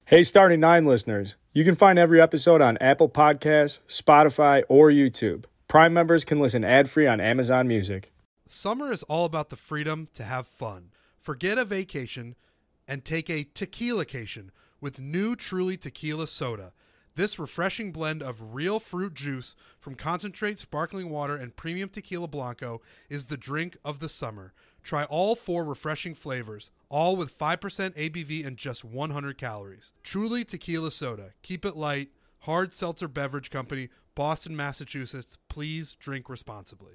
Hey, Starting Nine listeners, you can find every episode on Apple Podcasts, Spotify, or YouTube. Prime members can listen ad-free on Amazon Music. Summer is all about the freedom to have fun. Forget a vacation and take a tequila-cation with new Truly Tequila Soda. This refreshing blend of real fruit juice from concentrate sparkling water and premium tequila blanco is the drink of the summer. Try all 4 refreshing flavors, all with 5% ABV and just 100 calories. Truly Tequila Soda. Keep it light. Hard Seltzer Beverage Company, Boston, Massachusetts. Please drink responsibly.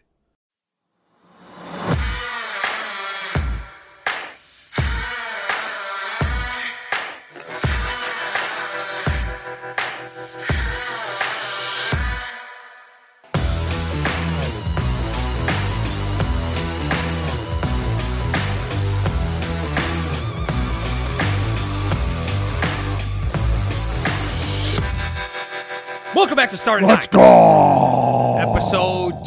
Welcome back to Starting Let's Nine. go! Episode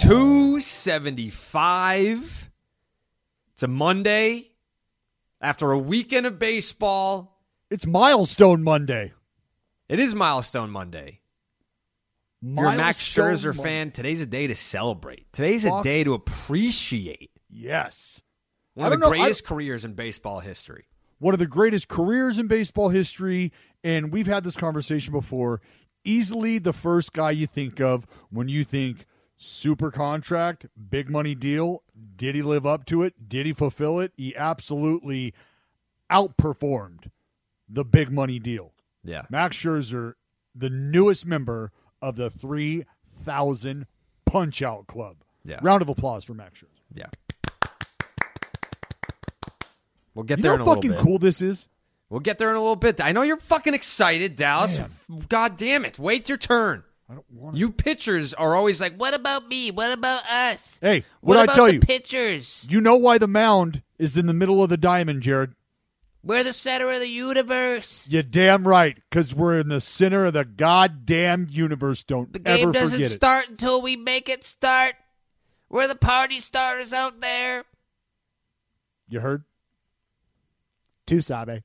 275. It's a Monday after a weekend of baseball. It's Milestone Monday. It is Milestone Monday. If you're a Max Scherzer fan, today's a day to celebrate. Today's a day to appreciate. Yes. One of the greatest careers in baseball history. One of the greatest careers in baseball history, and we've had this conversation before. Easily the first guy you think of when you think super contract, big money deal. Did he live up to it? Did he fulfill it? He absolutely outperformed the big money deal. Yeah. Max Scherzer, the newest member of the 3,000 Punch-Out Club. Yeah. Round of applause for Max Scherzer. Yeah. We'll get You there know in a how little fucking bit. cool this is? We'll get there in a little bit. I know you're fucking excited, Dallas. Man. God damn it. Wait your turn. I don't want to. You pitchers are always like, what about me? What about us? Hey, What what I about tell the you? pitchers? You know why the mound is in the middle of the diamond, Jared? We're the center of the universe. You're damn right, because we're in the center of the goddamn universe. Don't The game ever doesn't forget it. start until we make it start. We're the party starters out there. You heard? Tusabe.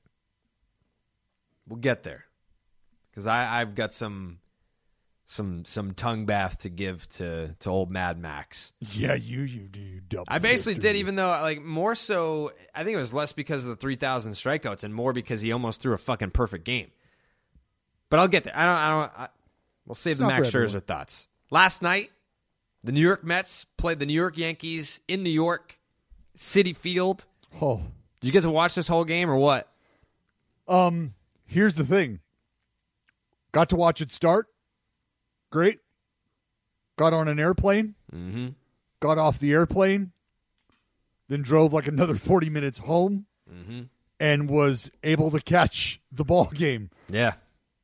We'll get there. Because I've got some tongue bath to give to old Mad Max. Yeah, you do. You double. I basically fister, did, you. even though, like, more so, I think it was less because of the 3,000 strikeouts and more because he almost threw a fucking perfect game. But I'll get there. We'll save the not Max for everyone. Scherzer thoughts. Last night, the New York Mets played the New York Yankees in New York, Citi Field. Oh, Did you get to watch this whole game or what? here's the thing. Got to watch it start. Great. Got on an airplane. Mm-hmm. Got off the airplane. Then drove like another 40 minutes home. Mm-hmm. And was able to catch the ball game. Yeah.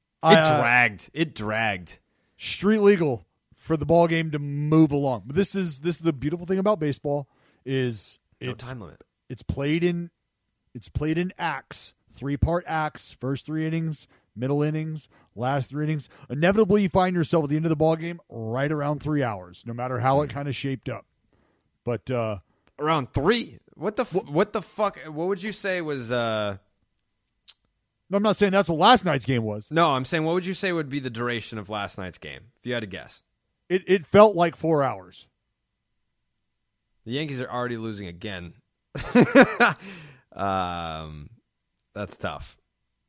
I, It dragged. Street legal for the ball game to move along. But this is the beautiful thing about baseball is No it's time limit. it's played in acts, 3-part acts, first 3 innings, middle innings, last 3 innings. Inevitably, you find yourself at the end of the ball game right around 3 hours, no matter how it kind of shaped up. But Around 3. What the fuck? What would you say was? I'm not saying that's what last night's game was. No, I'm saying what would you say would be the duration of last night's game if you had to guess? It felt like 4 hours. The Yankees are already losing again. That's tough.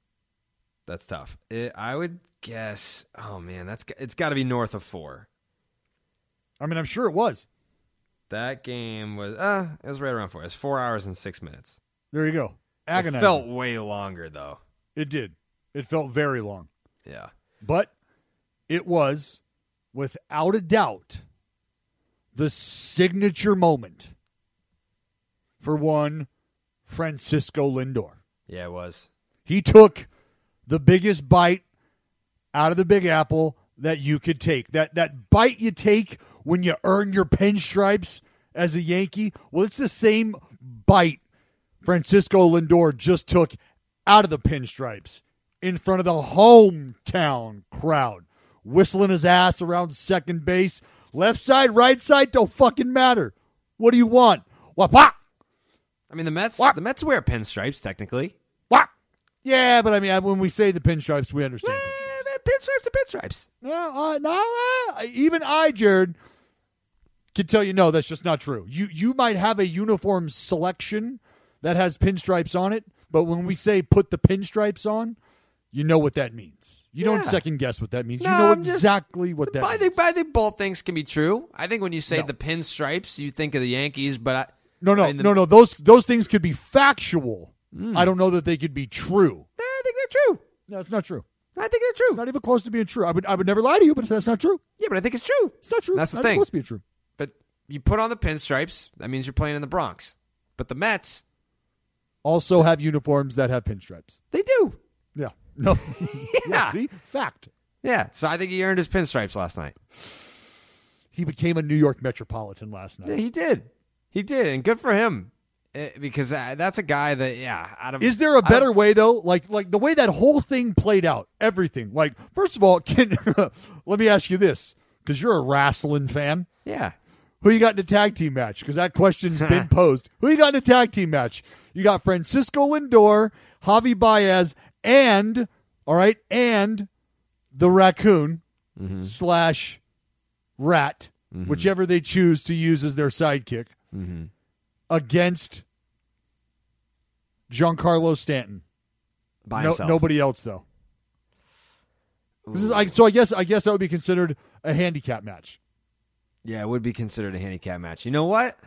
I would guess. Oh man, it's got to be north of 4. I mean, I'm sure it was. That game was. It was right around 4. It was 4 hours and 6 minutes. There you go. Agonizing. It felt way longer though. It did. It felt very long. Yeah. But it was, without a doubt, the signature moment for one Francisco Lindor. Yeah, it was. He took the biggest bite out of the Big Apple that you could take. That bite you take when you earn your pinstripes as a Yankee. Well, it's the same bite Francisco Lindor just took out of the pinstripes in front of the hometown crowd, whistling his ass around second base. Left side, right side, don't fucking matter. What do you want? Wah, wah, I mean, the Mets What? wear pinstripes technically. wah. Yeah, but I mean, when we say the pinstripes, we understand. Pinstripes are pinstripes. Even I, Jared, can tell you no, that's just not true. You might have a uniform selection that has pinstripes on it, but when we say put the pinstripes on, you know what that means. You don't second guess what that means. No, you know I'm exactly what that means. I think both things can be true. I think when you say the pinstripes, you think of the Yankees, but no. Those things could be factual. I don't know that they could be true. I think they're true. No, it's not true. I think they're true. It's not even close to being true. I would never lie to you, but that's not true. Yeah, but I think it's true. It's not true. That's the not thing. It's close to being true. But you put on the pinstripes, that means you're playing in the Bronx. But the Mets also have uniforms that have pinstripes. they do. Yeah. No. Yeah. See? Fact. Yeah, so I think he earned his pinstripes last night. He became a New York Metropolitan last night. Yeah, he did. He did, and good for him. Because that's a guy that, out of... Is there a better way, though? Like the way that whole thing played out, everything. Like, first of all, let me ask you this, because you're a wrestling fan. Yeah. Who you got in a tag team match? Because that question's been posed. Who you got in a tag team match? You got Francisco Lindor, Javi Baez, and the Raccoon / Rat, whichever they choose to use as their sidekick, against Giancarlo Stanton. By himself. Nobody else, though. I guess that would be considered a handicap match. Yeah, it would be considered a handicap match. You know what?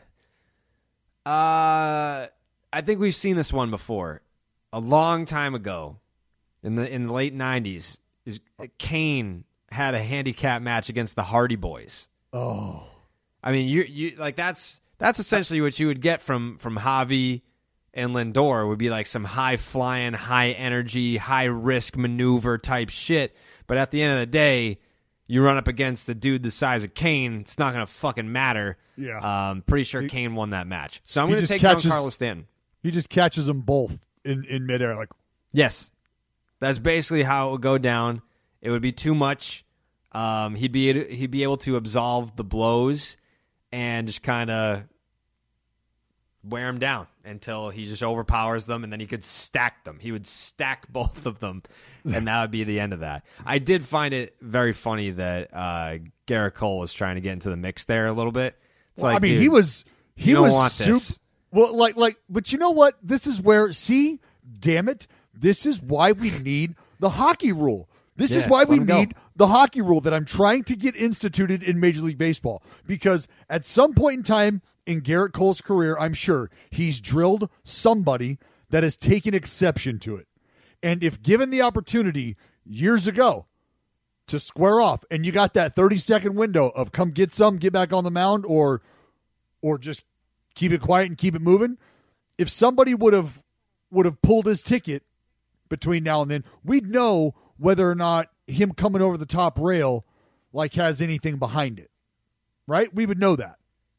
I think we've seen this one before. A long time ago, in the late 90s, Kane had a handicap match against the Hardy Boys. Oh. I mean, you like that's essentially what you would get from Javi and Lindor would be like some high flying, high energy, high risk maneuver type shit. But at the end of the day, you run up against the dude the size of Kane, it's not going to fucking matter. Yeah. Pretty sure Kane won that match. So I'm going to take Giancarlo Stanton. He just catches them both in midair. Like, yes. That's basically how it would go down. It would be too much. He'd be able to absolve the blows and just kind of wear him down until he just overpowers them, and then he could stack them. He would stack both of them, and that would be the end of that. I did find it very funny that Garrett Cole was trying to get into the mix there a little bit. It's well, like, I mean, dude, he was this. Well, but you know what? This is where, see, damn it, this is why we need the hockey rule. This is why we need the hockey rule that I'm trying to get instituted in Major League Baseball. Because at some point in time in Garrett Cole's career, I'm sure he's drilled somebody that has taken exception to it. And if given the opportunity years ago to square off, and you got that 30-second window of come get some, get back on the mound, or just keep it quiet and keep it moving, if somebody would have pulled his ticket between now and then, we'd know whether or not him coming over the top rail has anything behind it. Right? We would know that.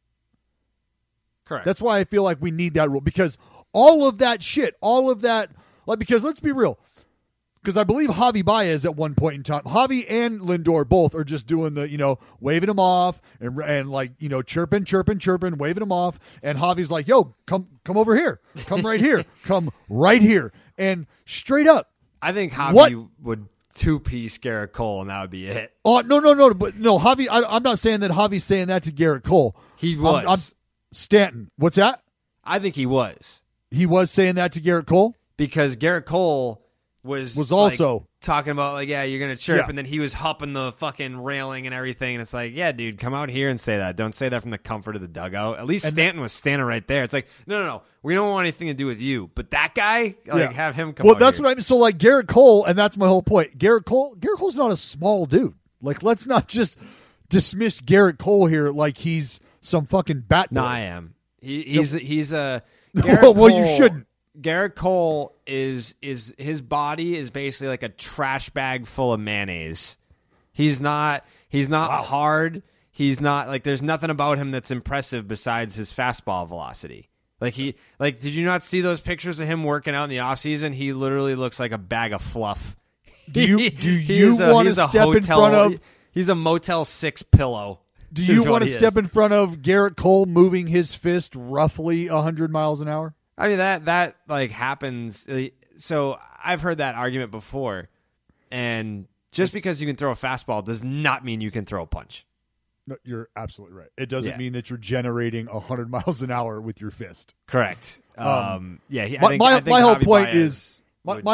Correct. That's why I feel like we need that rule, because all of that shit, because let's be real, because I believe Javi Baez at one point in time, Javi and Lindor both are just doing the, waving him off and chirping, waving him off. And Javi's like, yo, come over here. Come right here. Come right here. And straight up. I think Javi would two-piece Garrett Cole, and that would be it. Oh, no. But no, Javi, I'm not saying that Javi's saying that to Garrett Cole. He was. Stanton. What's that? I think he was. He was saying that to Garrett Cole? Because Garrett Cole was also talking about you're gonna chirp, and then he was hopping the fucking railing and everything, and it's like, yeah, dude, come out here and say that. Don't say that from the comfort of the dugout. At least Stanton was standing right there. It's like, no, we don't want anything to do with you, but that guy, have him come. Well, that's what I mean. So Garrett Cole, and that's my whole point. Garrett Cole's not a small dude. Let's not just dismiss Garrett Cole here like he's some fucking bat boy. No, I am. He's a. Well, you shouldn't. Garrett Cole is his body is basically like a trash bag full of mayonnaise. He's not hard. He's not there's nothing about him that's impressive besides his fastball velocity. Did you not see those pictures of him working out in the offseason? He literally looks like a bag of fluff. Do you want to step in front of? He's a Motel 6 pillow. Do you want to step in front of Garrett Cole moving his fist roughly 100 miles an hour? I mean that happens. so I've heard that argument before, and just because you can throw a fastball does not mean you can throw a punch. No, you're absolutely right. It doesn't Yeah. mean that you're generating 100 miles an hour with your fist. Correct. My my whole point is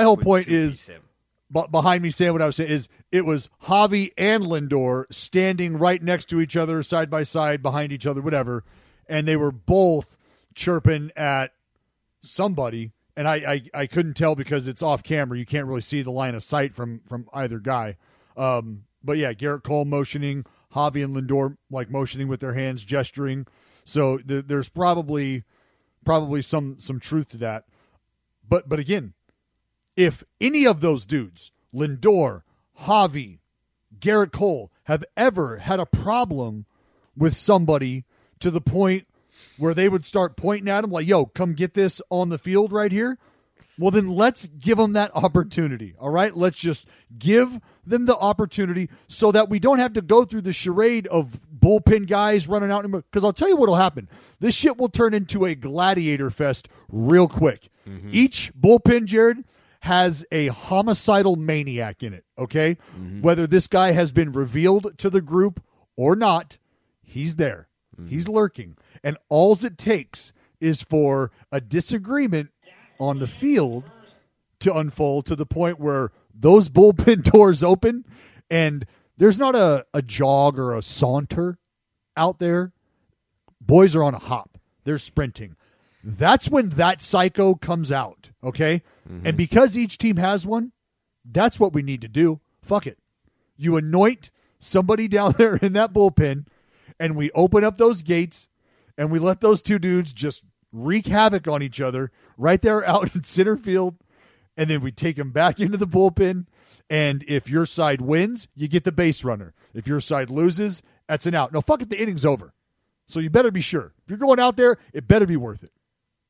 him. But behind me saying what I was saying is it was Javi and Lindor standing right next to each other, side by side, behind each other, whatever, and they were both chirping at somebody, and I couldn't tell because it's off camera. You can't really see the line of sight from either guy. But yeah, Garrett Cole motioning, Javi and Lindor like motioning with their hands, gesturing. So there's probably some truth to that. But again, if any of those dudes, Lindor, Javi, Garrett Cole, have ever had a problem with somebody to the point where they would start pointing at them like, yo, come get this on the field right here, well, then let's give them that opportunity, all right? Let's just give them the opportunity so that we don't have to go through the charade of bullpen guys running out. Because I'll tell you what will happen. This shit will turn into a gladiator fest real quick. Mm-hmm. Each bullpen, Jared, has a homicidal maniac in it, okay? Mm-hmm. Whether this guy has been revealed to the group or not, he's there. Mm-hmm. He's lurking. And all it takes is for a disagreement on the field to unfold to the point where those bullpen doors open and there's not a jog or a saunter out there. Boys are on a hop. They're sprinting. That's when that psycho comes out, okay? Mm-hmm. And because each team has one, that's what we need to do. Fuck it. You anoint somebody down there in that bullpen, and we open up those gates, and we let those two dudes just wreak havoc on each other right there out in center field, and then we take them back into the bullpen, and if your side wins, you get the base runner. If your side loses, that's an out. No, fuck it, the inning's over. So you better be sure. If you're going out there, it better be worth it.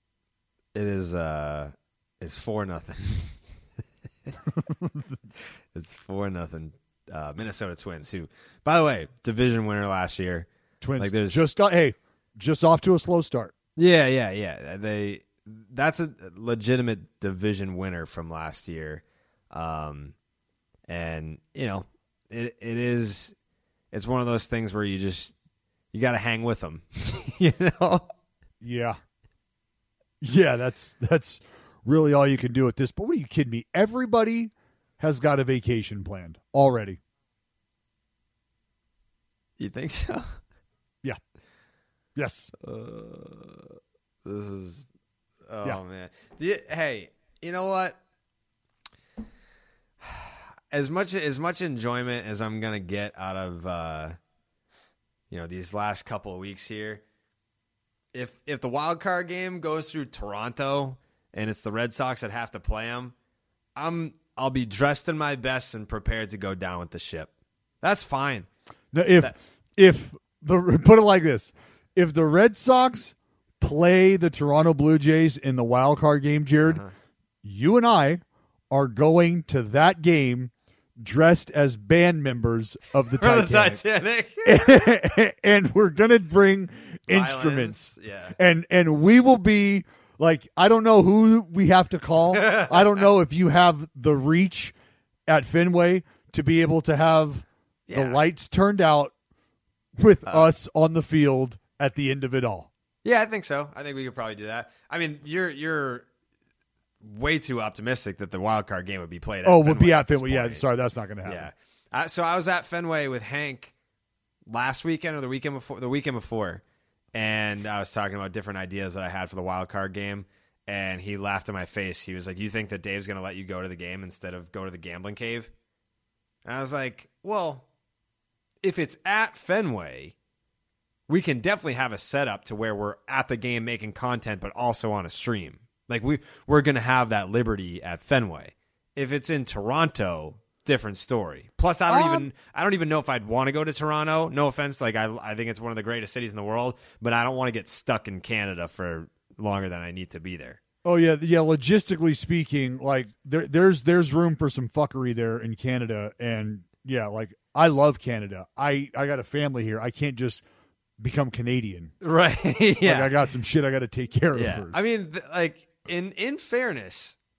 It is it's 4-0. It's 4-0. Minnesota Twins, who, by the way, division winner last year. Twins like there's just off to a slow start. Yeah. That's a legitimate division winner from last year. And you know, it's one of those things where you got to hang with them, you know? Yeah. Yeah, that's really all you can do at this. But what are you kidding me? Everybody has got a vacation planned already. You think so? Yeah. Yes. This is. Oh yeah. Man. Hey, you know what? As much enjoyment as I'm gonna get out of these last couple of weeks here, if the wild card game goes through Toronto and it's the Red Sox that have to play them, I'll be dressed in my best and prepared to go down with the ship. That's fine. Now, put it like this, if the Red Sox play the Toronto Blue Jays in the wild card game, Jared, you and I are going to that game dressed as band members of the Titanic. And we're going to bring instruments. Yeah. And we will be like, I don't know who we have to call. I don't know if you have the reach at Fenway to be able to have the lights turned out with us on the field at the end of it all. Yeah, I think so. I think we could probably do that. I mean, you're way too optimistic that the wild card game would be played at Fenway. Would be at Fenway. Yeah, sorry, that's not going to happen. Yeah. So I was at Fenway with Hank last weekend or the weekend before, and I was talking about different ideas that I had for the wild card game, and he laughed in my face. He was like, "You think that Dave's going to let you go to the game instead of go to the gambling cave?" And I was like, "Well, if it's at Fenway, we can definitely have a setup to where we're at the game making content, but also on a stream. Like we're going to have that liberty at Fenway. If it's in Toronto, different story. Plus, I don't even know if I'd want to go to Toronto. No offense, like I think it's one of the greatest cities in the world, but I don't want to get stuck in Canada for longer than I need to be there. Oh yeah. Logistically speaking, like there's room for some fuckery there in Canada, and yeah, like I love Canada. I got a family here. I can't just become Canadian, right? Yeah, like I got some shit I got to take care of first. I mean, in fairness,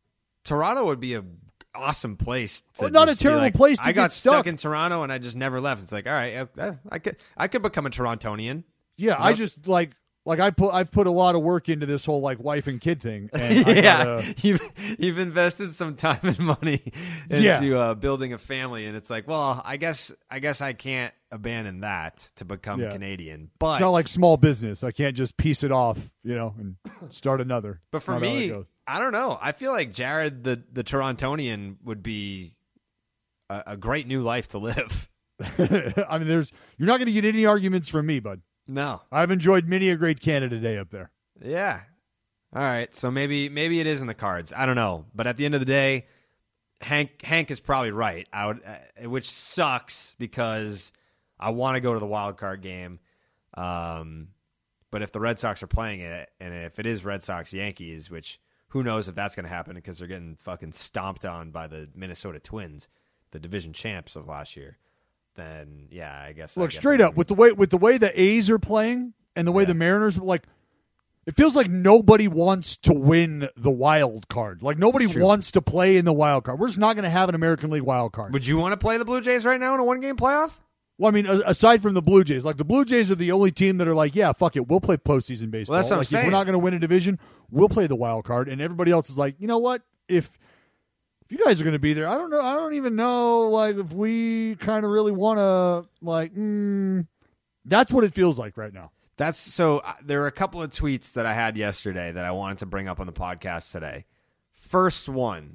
Toronto would be a awesome place. To Well, not just a terrible be like, place to I get got stuck stuck in Toronto and I just never left. It's like, all right, I could become a Torontonian. Yeah, I just like I've put a lot of work into this whole like wife and kid thing. And You've invested some time and money into building a family, and it's like, well, I guess I can't abandon that to become Canadian. But it's not like small business. I can't just piece it off, and start another. But for me, I don't know. I feel like Jared, the Torontonian, would be a great new life to live. I mean, you're not going to get any arguments from me, bud. No. I've enjoyed many a great Canada Day up there. Yeah. All right. So maybe it is in the cards. I don't know. But at the end of the day, Hank is probably right. Which sucks because I want to go to the wild card game. But if the Red Sox are playing it, and if it is Red Sox Yankees, which who knows if that's going to happen because they're getting fucking stomped on by the Minnesota Twins, the division champs of last year. Then I guess. Look, straight up with the way the A's are playing and the way the Mariners it feels like nobody wants to win the wild card. Like nobody wants to play in the wild card. We're just not going to have an American League wild card. Would you want to play the Blue Jays right now in a 1-game playoff? Well, I mean, aside from the Blue Jays, like the Blue Jays are the only team that are like, yeah, fuck it, we'll play postseason baseball. Well, that's what I'm if saying. we're not going to win a division, we'll play the wild card, and everybody else is like, you know what, if you guys are going to be there, I don't know. I don't even know, like, if we kind of really want to, like, that's what it feels like right now. There are a couple of tweets that I had yesterday that I wanted to bring up on the podcast today. First one,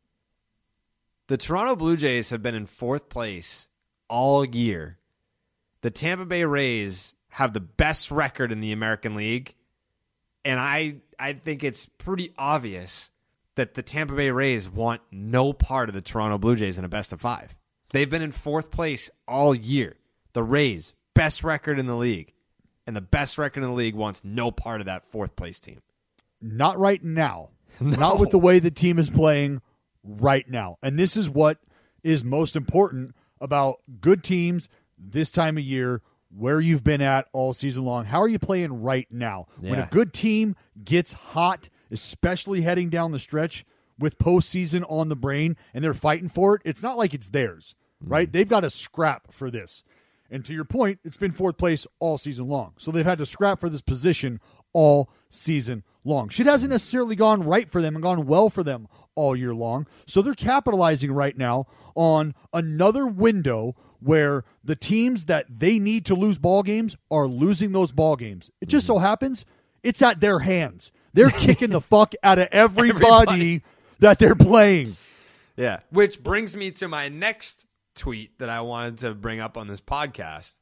the Toronto Blue Jays have been in 4th place all year. The Tampa Bay Rays have the best record in the American League, and I think it's pretty obvious that the Tampa Bay Rays want no part of the Toronto Blue Jays in a best-of-5. They've been in 4th place all year. The Rays, best record in the league, and the best record in the league wants no part of that 4th place team. Not right now. No. Not with the way the team is playing right now. And this is what is most important about good teams this time of year, where you've been at all season long. How are you playing right now? Yeah. When a good team gets hot, especially heading down the stretch with postseason on the brain, and they're fighting for it, it's not like it's theirs, right? They've got to scrap for this. And to your point, it's been 4th place all season long. So they've had to scrap for this position all season long. Shit hasn't necessarily gone right for them and gone well for them all year long. So they're capitalizing right now on another window where the teams that they need to lose ball games are losing those ball games. It just so happens it's at their hands. They're kicking the fuck out of everybody that they're playing. Yeah, which brings me to my next tweet that I wanted to bring up on this podcast.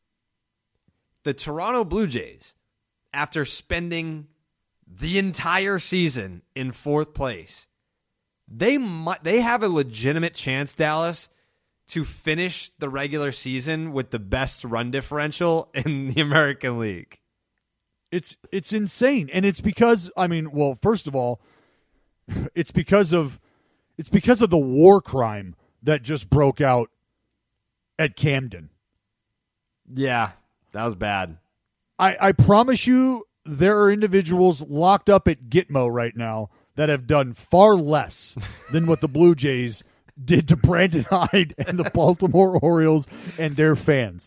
The Toronto Blue Jays, after spending the entire season in 4th place, they have a legitimate chance, Dallas, to finish the regular season with the best run differential in the American League. It's insane, and it's because first of all, it's because of the war crime that just broke out at Camden. Yeah, that was bad. I promise you, there are individuals locked up at Gitmo right now that have done far less than what the Blue Jays did to Brandon Hyde and the Baltimore Orioles and their fans.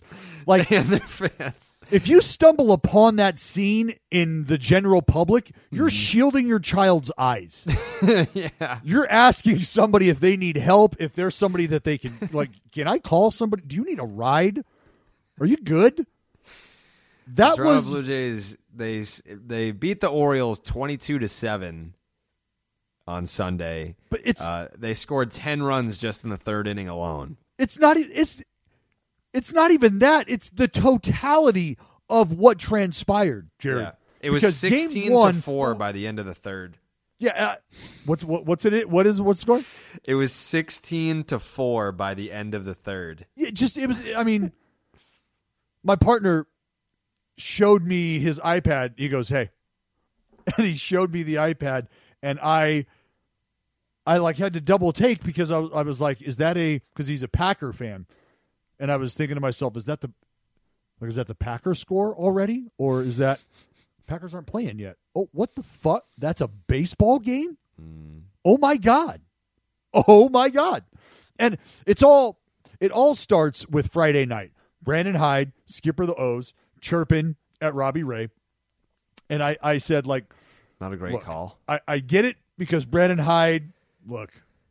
If you stumble upon that scene in the general public, you're shielding your child's eyes. Yeah. You're asking somebody if they need help, if there's somebody that they can, can I call somebody? Do you need a ride? Are you good? That Toronto was Blue Jays. They beat the Orioles 22-7 on Sunday. But they scored 10 runs just in the 3rd inning alone. It's not even that. It's the totality of what transpired, Jared. Yeah. It was Because 16-4 by the end of the 3rd. Yeah. What's it? What's the score? It was 16-4 by the end of the 3rd. My partner showed me his iPad. He goes, "Hey," and he showed me the iPad, and I had to double take because I was like, "Is that because he's a Packer fan?" And I was thinking to myself, is that the Packers score already? Or is that Packers aren't playing yet? Oh, what the fuck? That's a baseball game? Oh my God. Oh my God. And it all starts with Friday night. Brandon Hyde, skipper of the O's, chirping at Robbie Ray. And I said, like, Not a great look, call. I get it because Brandon Hyde, look,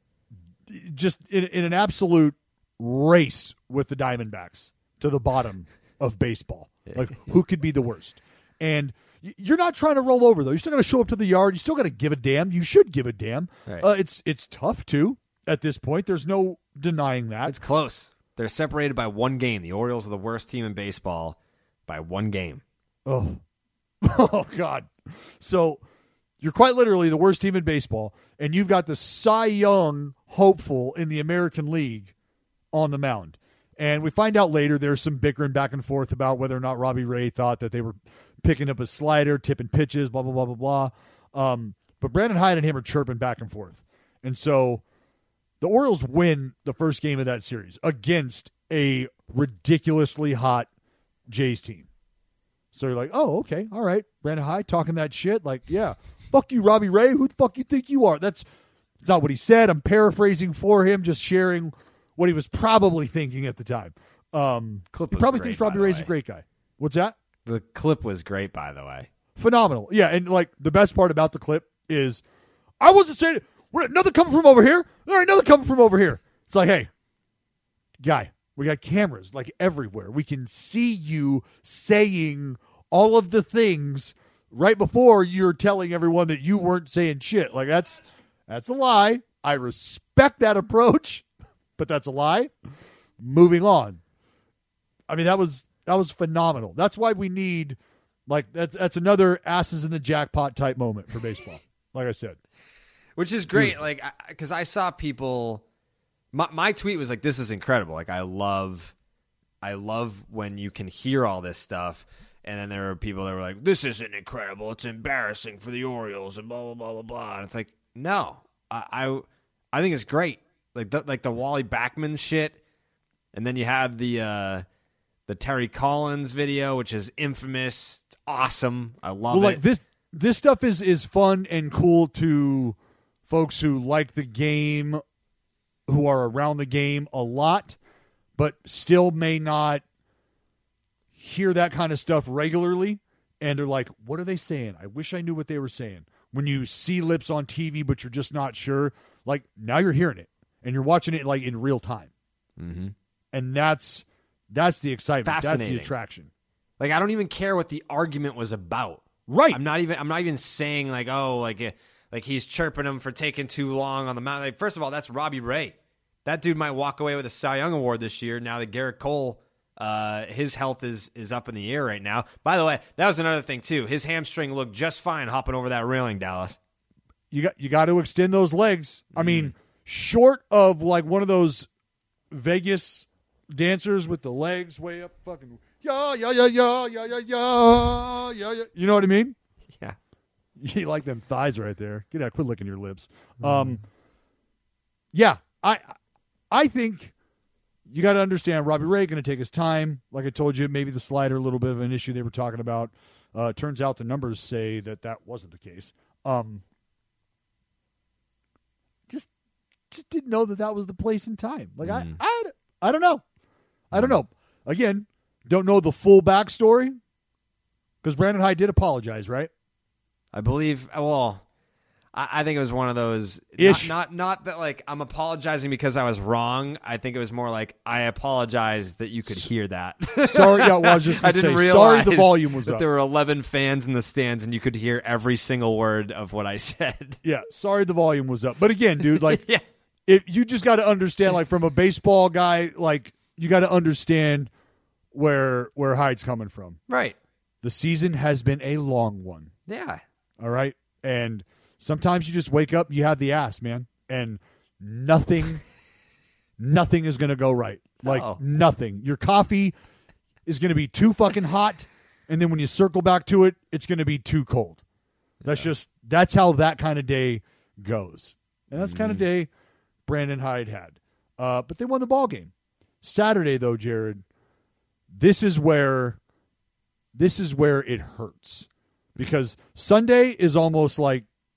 just in an absolute race with the Diamondbacks to the bottom of baseball. Like, who could be the worst? And you're not trying to roll over, though. You're still going to show up to the yard. You still got to give a damn. You should give a damn. Right. It's tough, too, at this point. There's no denying that. It's close. They're separated by one game. The Orioles are the worst team in baseball by one game. Oh, oh God. So you're quite literally the worst team in baseball, and you've got the Cy Young hopeful in the American League on the mound. And we find out later there's some bickering back and forth about whether or not Robbie Ray thought that they were picking up a slider, tipping pitches, blah, blah, blah, blah, blah. But Brandon Hyde and him are chirping back and forth. And so the Orioles win the first game of that series against a ridiculously hot Jays team. So you're like, oh, okay, all right. Brandon Hyde talking that shit. Like, yeah, fuck you, Robbie Ray. Who the fuck you think you are? That's not what he said. I'm paraphrasing for him, just sharing what he was probably thinking at the time. He probably thinks Robbie Ray's a great guy. What's that? The clip was great, by the way. Phenomenal. Yeah, and like the best part about the clip is I wasn't saying another coming from over here. All right, another coming from over here. It's like, hey, guy, we got cameras like everywhere. We can see you saying all of the things right before you're telling everyone that you weren't saying shit. Like that's a lie. I respect that approach, but that's a lie. Moving on. I mean, that was phenomenal. That's why we need like that's another asses in the jackpot type moment for baseball. Like I said. Which is great, like, because I saw people. My tweet was like, "This is incredible! Like, I love when you can hear all this stuff." And then there were people that were like, "This isn't incredible. It's embarrassing for the Orioles," and blah blah blah blah blah. And it's like, no, I think it's great. Like the Wally Backman shit, and then you had the Terry Collins video, which is infamous. It's awesome. I love it. Like this stuff is fun and cool to folks who like the game, who are around the game a lot, but still may not hear that kind of stuff regularly. And they're like, what are they saying? I wish I knew what they were saying. When you see lips on TV, but you're just not sure, like now you're hearing it and you're watching it like in real time. Mm-hmm. And that's the excitement. That's the attraction. Like, I don't even care what the argument was about. Right. I'm not even saying like, oh, like he's chirping him for taking too long on the mound. Like, first of all, that's Robbie Ray. That dude might walk away with a Cy Young Award this year now that Garrett Cole, his health is up in the air right now. By the way, that was another thing, too. His hamstring looked just fine hopping over that railing, Dallas. You got to extend those legs. I mean, short of like one of those Vegas dancers with the legs way up fucking yeah. You know what I mean? Yeah. You like them thighs right there. Get out, quit licking your lips. Yeah, I think you got to understand Robbie Ray going to take his time. Like I told you, maybe the slider, a little bit of an issue they were talking about. Turns out the numbers say that wasn't the case. Just didn't know that was the place and time. Like I don't know. I don't know. Again, don't know the full backstory because Brandon Hyde did apologize, right? I believe. Well, I think it was one of those. Not that like I'm apologizing because I was wrong. I think it was more like I apologize that you could hear that. Sorry, yeah, well, I was just going to say realize sorry. The volume was up. There were 11 fans in the stands, and you could hear every single word of what I said. Yeah, sorry, the volume was up. But again, dude, like, yeah. You just got to understand, like, from a baseball guy, like, you got to understand where Hyde's coming from. Right. The season has been a long one. Yeah. All right, and sometimes you just wake up, you have the ass, man, and nothing is going to go right. Like, nothing. Your coffee is going to be too fucking hot, and then when you circle back to it, it's going to be too cold. That's how that kind of day goes. And that's the kind of day Brandon Hyde had. But they won the ball game. Saturday, though, Jared, this is where it hurts. Because Sunday is almost like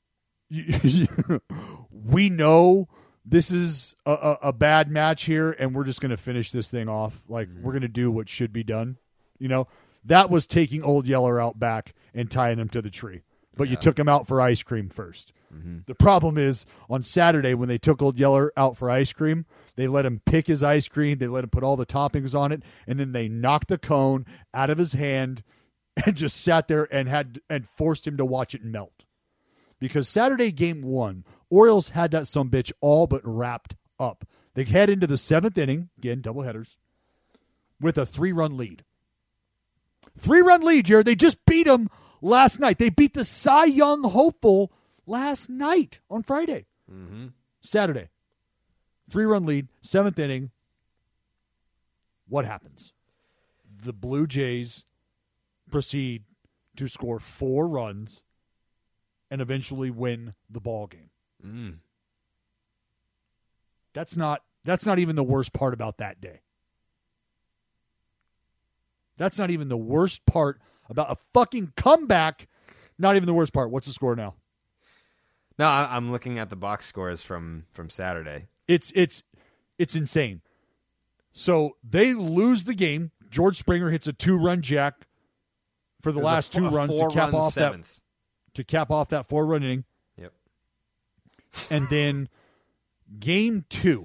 we know this is a bad match here, and we're just going to finish this thing off. Like, we're going to do what should be done. You know, that was taking Old Yeller out back and tying him to the tree. But you took him out for ice cream first. Mm-hmm. The problem is, on Saturday, when they took Old Yeller out for ice cream, they let him pick his ice cream. They let him put all the toppings on it, and then they knocked the cone out of his hand and just sat there and forced him to watch it melt. Because Saturday game 1, Orioles had that sumbitch all but wrapped up. They head into the 7th inning, again, doubleheaders, with a 3-run lead. 3-run lead, Jared. They just beat them last night. They beat the Cy Young hopeful last night on Friday. Mm-hmm. Saturday. 3-run lead, 7th inning. What happens? The Blue Jays proceed to score 4 runs and eventually win the ball game. That's not even the worst part about that day. That's not even the worst part about a fucking comeback. Not even the worst part. What's the score now? No, I'm looking at the box scores from Saturday. It's insane. So they lose the game. George Springer hits a 2-run jack for the last 2 runs to cap off that 4-run inning. Yep. And then game 2.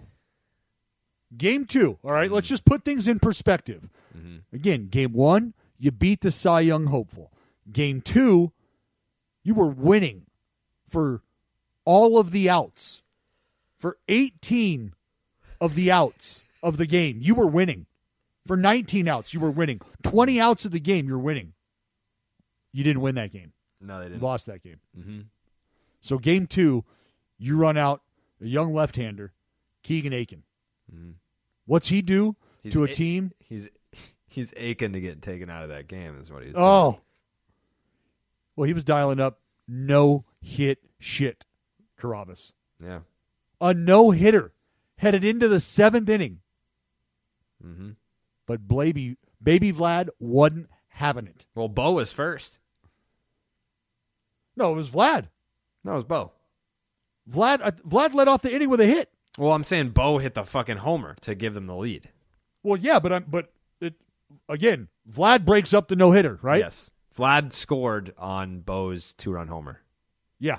All right, let's just put things in perspective. Mm-hmm. Again, game 1, you beat the Cy Young hopeful. Game 2, you were winning for all of the outs. For 18 of the outs of the game, you were winning. For 19 outs, you were winning. 20 outs of the game, you're winning. You didn't win that game. No, they didn't. You lost that game. Mm-hmm. So game 2, you run out a young left-hander, Keegan Aiken. Mm-hmm. What's he do to a team? He's aching to get taken out of that game is what he's doing. Well, he was dialing up no-hit shit, Carabas. Yeah. A no-hitter headed into the 7th inning. Mm-hmm. But baby Vlad wasn't having it. Well, Bo was first. No, it was Vlad. No, it was Bo. Vlad led off the inning with a hit. Well, I'm saying Bo hit the fucking homer to give them the lead. Well, yeah, but again, Vlad breaks up the no-hitter, right? Yes. Vlad scored on Bo's 2-run homer. Yeah.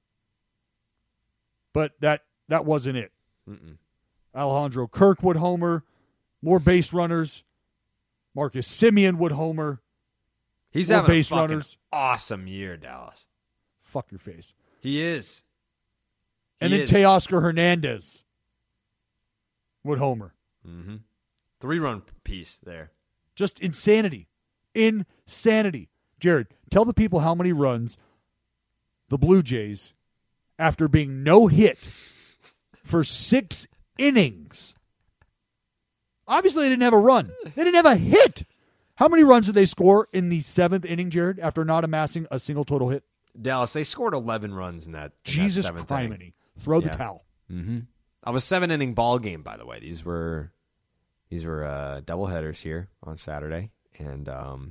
But that wasn't it. Mm-mm. Alejandro Kirk would homer. More base runners. Marcus Semien would homer. He's more having base a fucking runners. Awesome year, Dallas. Fuck your face. He is. And then Teoscar Hernandez would homer. Mm-hmm. 3-run piece there. Just insanity. Insanity. Jared, tell the people how many runs the Blue Jays, after being no-hit for 6 innings. Obviously, they didn't have a run. They didn't have a hit. How many runs did they score in the 7th inning, Jared, after not amassing a single total hit? Dallas, they scored 11 runs in that. Jesus Christ, throw the towel. Mm-hmm. Of a 7-inning ball game, by the way. These were doubleheaders here on Saturday, and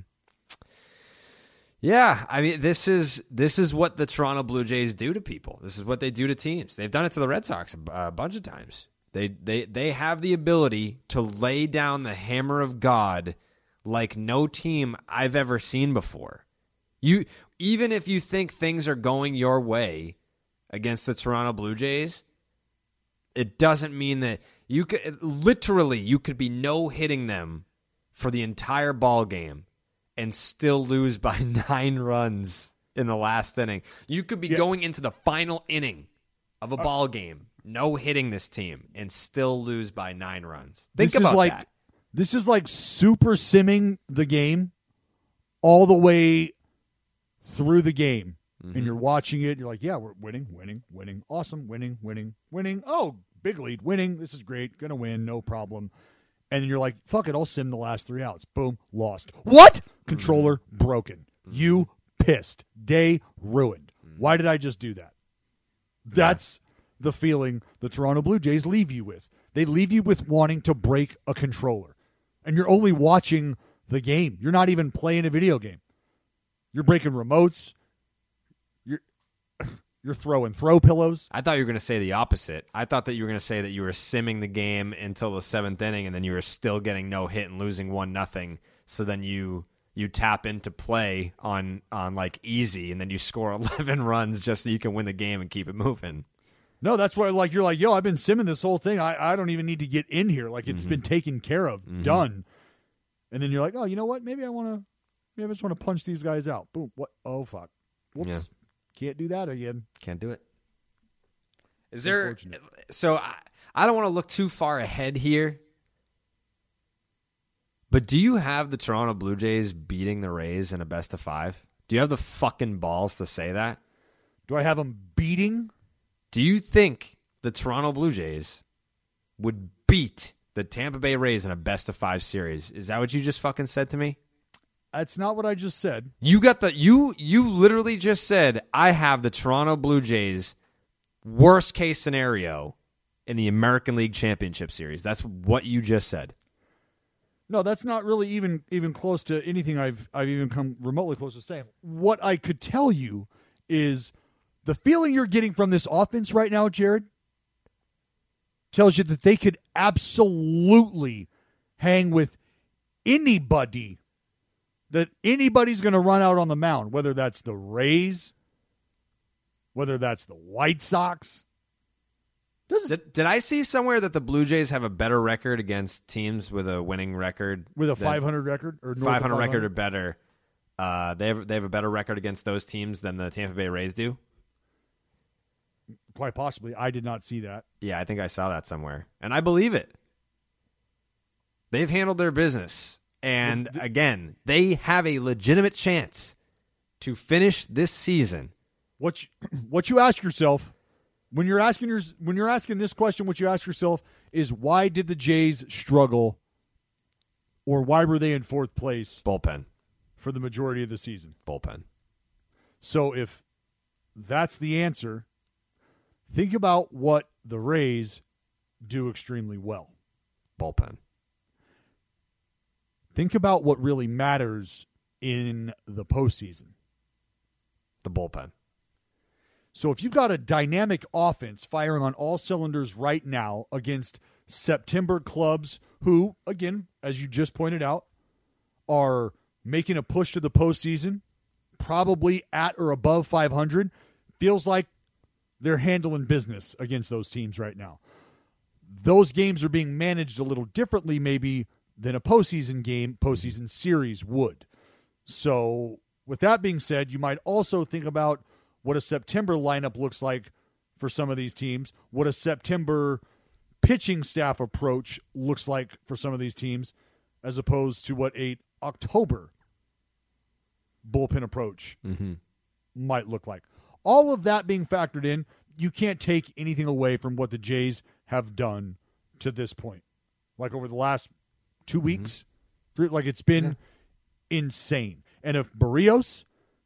yeah, I mean this is what the Toronto Blue Jays do to people. This is what they do to teams. They've done it to the Red Sox a bunch of times. They have the ability to lay down the hammer of God like no team I've ever seen before. Even if you think things are going your way against the Toronto Blue Jays, it doesn't mean that you could be no-hitting them for the entire ball game and still lose by 9 runs in the last inning. You could be going into the final inning of a ball game, no-hitting this team, and still lose by 9 runs. Think about that. This is like super simming the game all the way through the game. Mm-hmm. And you're watching it. You're like, yeah, we're winning. Awesome. Winning. Oh, big lead. Winning. This is great. Going to win. No problem. And then you're like, fuck it. I'll sim the last 3 outs. Boom. Lost. What? Controller broken. You pissed. Day ruined. Why did I just do that? That's the feeling the Toronto Blue Jays leave you with. They leave you with wanting to break a controller. And you're only watching the game. You're not even playing a video game. You're breaking remotes. You're You're throwing throw pillows. I thought you were going to say the opposite. I thought that you were going to say that you were simming the game until the 7th inning, and then you were still getting no hit and losing 1-0. So then you tap into play on like easy, and then you score 11 runs just so you can win the game and keep it moving. No, that's why you're like, yo, I've been simming this whole thing. I don't even need to get in here. Like, it's been taken care of, done. And then you're like, oh, you know what? Maybe I just want to punch these guys out. Boom. What? Oh, fuck. Whoops. Yeah. Can't do that again. Can't do it. Is there? So I don't want to look too far ahead here, but do you have the Toronto Blue Jays beating the Rays in a best of 5? Do you have the fucking balls to say that? Do I have them beating? Do you think the Toronto Blue Jays would beat the Tampa Bay Rays in a best of 5 series? Is that what you just fucking said to me? That's not what I just said. You got you literally just said, I have the Toronto Blue Jays worst case scenario in the American League Championship Series. That's what you just said. No, that's not really even close to anything I've even come remotely close to saying. What I could tell you is the feeling you're getting from this offense right now, Jared, tells you that they could absolutely hang with anybody. That anybody's going to run out on the mound, whether that's the Rays, whether that's the White Sox. Did I see somewhere that the Blue Jays have a better record against teams with a winning record? With a 500 record? Or 500 record or better. They have a better record against those teams than the Tampa Bay Rays do? Quite possibly. I did not see that. Yeah, I think I saw that somewhere. And I believe it. They've handled their business. And again, they have a legitimate chance to finish this season. What you ask yourself when you're asking this question, what you ask yourself is, why did the Jays struggle, or why were they in 4th place? Bullpen for the majority of the season. Bullpen. So if that's the answer, think about what the Rays do extremely well. Bullpen. Think about what really matters in the postseason. The bullpen. So if you've got a dynamic offense firing on all cylinders right now against September clubs who, again, as you just pointed out, are making a push to the postseason, probably at or above 500, feels like they're handling business against those teams right now. Those games are being managed a little differently maybe than a postseason series would. So with that being said, you might also think about what a September lineup looks like for some of these teams, what a September pitching staff approach looks like for some of these teams, as opposed to what a October bullpen approach might look like. All of that being factored in, you can't take anything away from what the Jays have done to this point. Like over the last 2 weeks, like it's been insane. And if Barrios,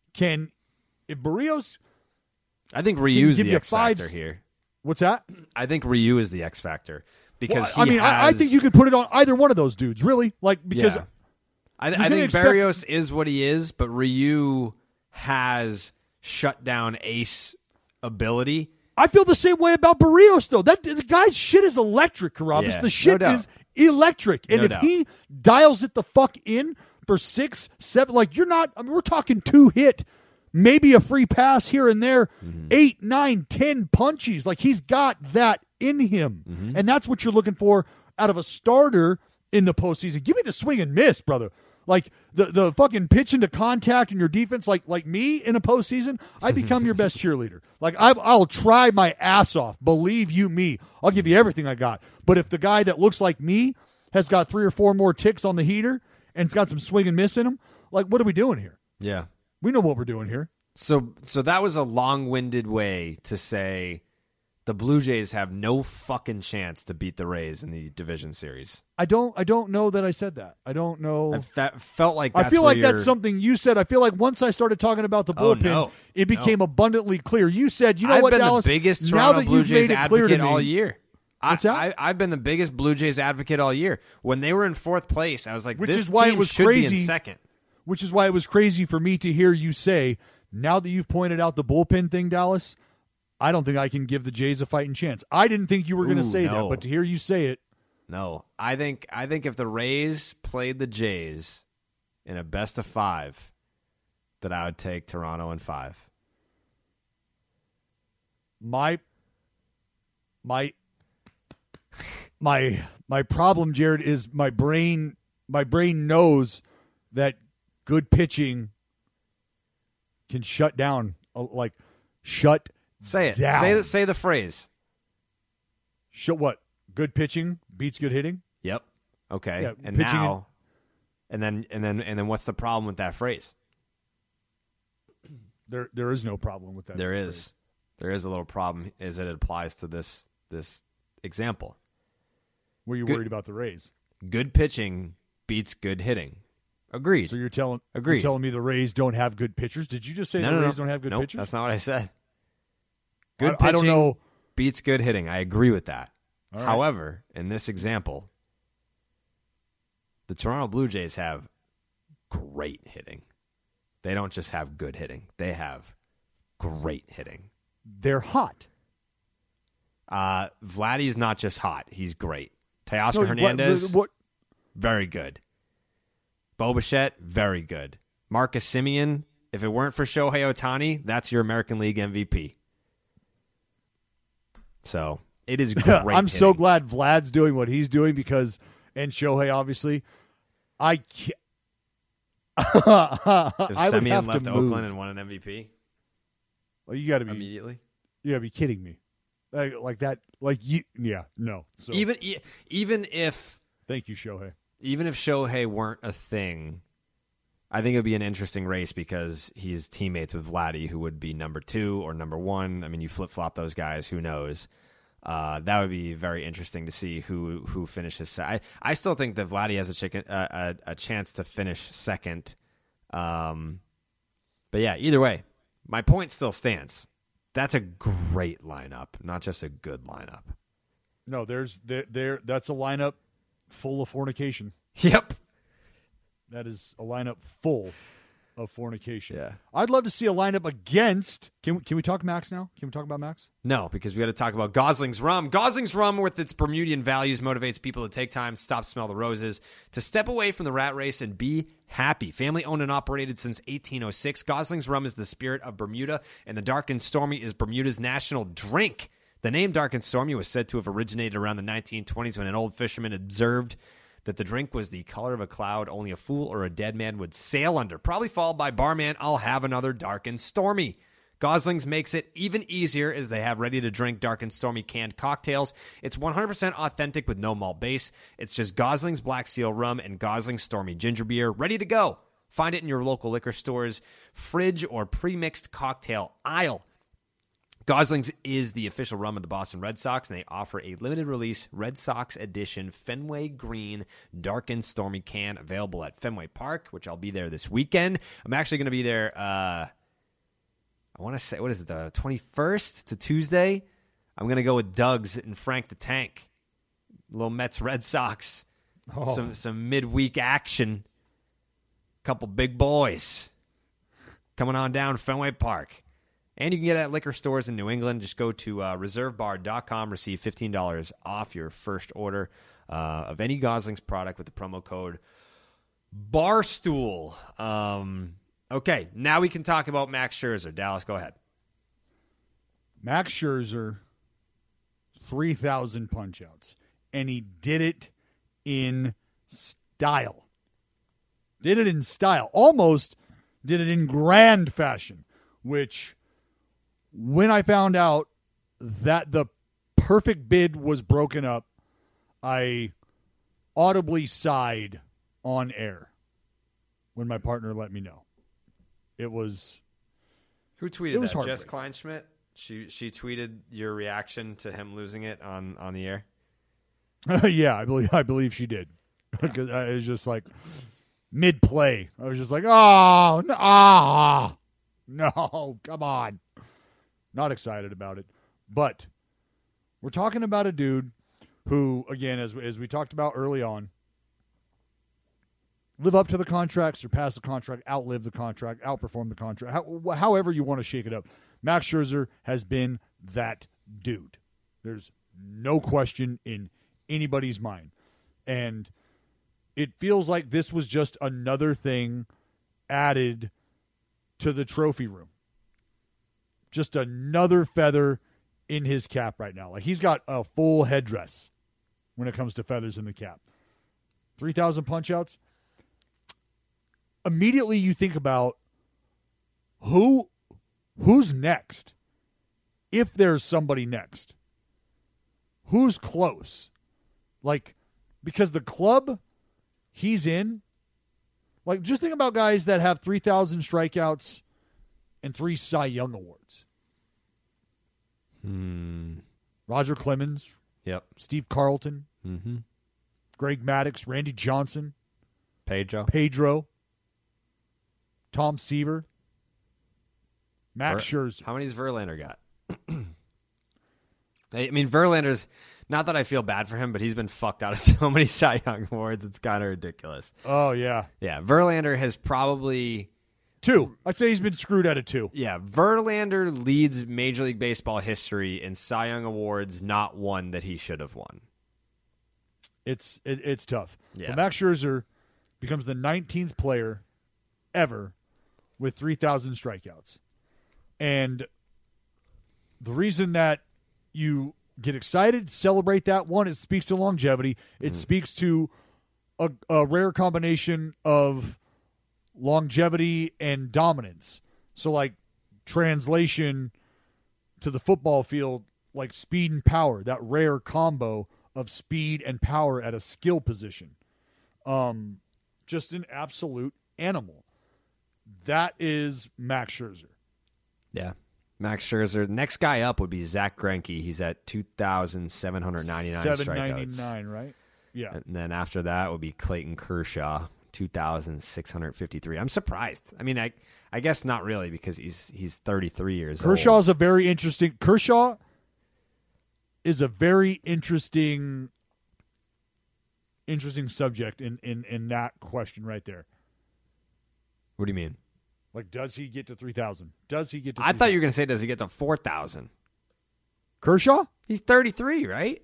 I think Ryu is the X factor here. What's that? I think Ryu is the X factor because I think you could put it on either one of those dudes, really. Like because I think Barrios is what he is, but Ryu has shut down ace ability. I feel the same way about Barrios, though. The guy's shit is electric, Carabas. Yeah, the shit is electric. And if he dials it the fuck in for 6, 7, like you're not, I mean, we're talking 2 hit, maybe a free pass here and there, 8, 9, 10 punchies. Like he's got that in him. And that's what you're looking for out of a starter in the postseason. Give me the swing and miss, brother. Like the fucking pitch into contact in your defense, like me in a postseason, I become your best cheerleader. Like I'll try my ass off. Believe you me, I'll give you everything I got. But if the guy that looks like me has got 3 or 4 more ticks on the heater and it's got some swing and miss in him, like what are we doing here? Yeah, we know what we're doing here. So that was a long-winded way to say the Blue Jays have no fucking chance to beat the Rays in the division series. I don't know that I said that. I don't know. I felt like that's I feel like that's something you said. I feel like once I started talking about the bullpen, it became abundantly clear. You said, I've what, been Dallas? The biggest now Toronto that Blue you've Jays made it clear to advocate me, all year. What's that? I've been the biggest Blue Jays advocate all year. When they were in 4th place, I was like, which this is why team it was should crazy. be in 2nd. Which is why it was crazy for me to hear you say, now that you've pointed out the bullpen thing, Dallas, I don't think I can give the Jays a fighting chance. I didn't think you were going to say that, but to hear you say it, no. I think if the Rays played the Jays in a best of 5, that I would take Toronto in 5. My problem, Jared, is my brain knows that good pitching can shut down, shut Say it. down. Say the phrase. Shut what? Good pitching beats good hitting? Yep. Okay. Yeah, and pitching now and then what's the problem with that phrase? There is no problem with that. There is a little problem as it applies to this example. Were you worried about the Rays? Good pitching beats good hitting. Agreed. So you're telling me the Rays don't have good pitchers? Did you just say the Rays don't have good pitchers? That's not what I said. Good I don't pitching know. beats good hitting. I agree with that. All right. However, in this example, the Toronto Blue Jays have great hitting. They don't just have good hitting. They have great hitting. They're hot. Vladdy's not just hot. He's great. Teoscar Hernandez, very good. Bo Bichette, very good. Marcus Semien, if it weren't for Shohei Ohtani, that's your American League MVP. So it is great. I'm so glad Vlad's doing what he's doing and Shohei, obviously, I can't. If Semien left Oakland and won an MVP, well, you got to be immediately. You got to be kidding me, like that. No. So even if thank you, Shohei. Even if Shohei weren't a thing, I think it would be an interesting race because he's teammates with Vladdy, who would be number 2 or number 1. I mean, you flip-flop those guys. Who knows? That would be very interesting to see who finishes. I still think that Vladdy has a chance to finish second. But yeah, either way, my point still stands. That's a great lineup, not just a good lineup. No, that's a lineup full of fornication. Yep. That is a lineup full of fornication. Yeah. I'd love to see a lineup against. Can we talk Max now? Can we talk about Max? No, because we got to talk about Gosling's Rum. Gosling's Rum, with its Bermudian values, motivates people to take time, stop, smell the roses, to step away from the rat race and be happy. Family owned and operated since 1806. Gosling's Rum is the spirit of Bermuda, and the Dark and Stormy is Bermuda's national drink. The name Dark and Stormy was said to have originated around the 1920s when an old fisherman observed that the drink was the color of a cloud only a fool or a dead man would sail under, probably followed by barman, I'll have another Dark and Stormy. Gosling's makes it even easier as they have ready-to-drink Dark and Stormy canned cocktails. It's 100% authentic with no malt base. It's just Gosling's Black Seal Rum and Gosling's Stormy Ginger Beer ready to go. Find it in your local liquor store's fridge or pre-mixed cocktail aisle. Gosling's is the official rum of the Boston Red Sox, and they offer a limited release Red Sox edition Fenway Green Dark and Stormy can available at Fenway Park, which I'll be there this weekend. I'm actually going to be there, I want to say, what is it, the 21st to Tuesday? I'm going to go with Doug's and Frank the Tank. Little Mets Red Sox. Oh. Some midweek action. Couple big boys coming on down Fenway Park. And you can get it at liquor stores in New England. Just go to reservebar.com, receive $15 off your first order of any Gosling's product with the promo code BARSTOOL. Okay, now we can talk about Max Scherzer. Dallas, go ahead. Max Scherzer, 3,000 punch-outs, and he did it in style. Almost did it in grand fashion, which... when I found out that the perfect bid was broken up, I audibly sighed on air when my partner let me know. It was... Who tweeted that? Jess heartbreaking. Kleinschmidt? She tweeted your reaction to him losing it on the air? Yeah, I believe she did. Because it was just like mid-play. I was just like, no, come on. Not excited about it. But we're talking about a dude who, again, as we talked about early on, live up to the contract, surpass the contract, outlive the contract, outperform the contract, however you want to shake it up. Max Scherzer has been that dude. There's no question in anybody's mind. And it feels like this was just another thing added to the trophy room. Just another feather in his cap right now. Like, he's got a full headdress when it comes to feathers in the cap. 3,000 punch-outs. Immediately you think about who's next, if there's somebody next. Who's close? Like, because the club he's in, like, just think about guys that have 3,000 strikeouts and 3 Cy Young awards. Roger Clemens. Yep. Steve Carlton. Mm-hmm. Greg Maddux. Randy Johnson. Pedro. Tom Seaver. Max Scherzer. How many has Verlander got? I mean, Verlander's, not that I feel bad for him, but he's been fucked out of so many Cy Young awards. It's kind of ridiculous. Oh, yeah. Yeah, Verlander has probably... 2. I'd say he's been screwed out of 2. Yeah, Verlander leads Major League Baseball history in Cy Young awards, not one that he should have won. It's tough. Yeah. But Max Scherzer becomes the 19th player ever with 3,000 strikeouts. And the reason that you get excited, celebrate that, one, it speaks to longevity. It speaks to a rare combination of longevity and dominance. So, like, translation to the football field, like speed and power, that rare combo of speed and power at a skill position. Just an absolute animal. That is Max Scherzer. Yeah. Max Scherzer. Next guy up would be Zach Greinke. He's at 2,799 strikeouts. 799, right? Yeah. And then after that would be Clayton Kershaw, 2,653. I'm surprised. I mean, I guess not really, because he's 33 years old. Kershaw is a very interesting subject in that question right there. What do you mean? Like, does he get to 3,000? Does he get to 3,000? I thought you were going to say, does he get to 4,000? Kershaw? He's 33, right?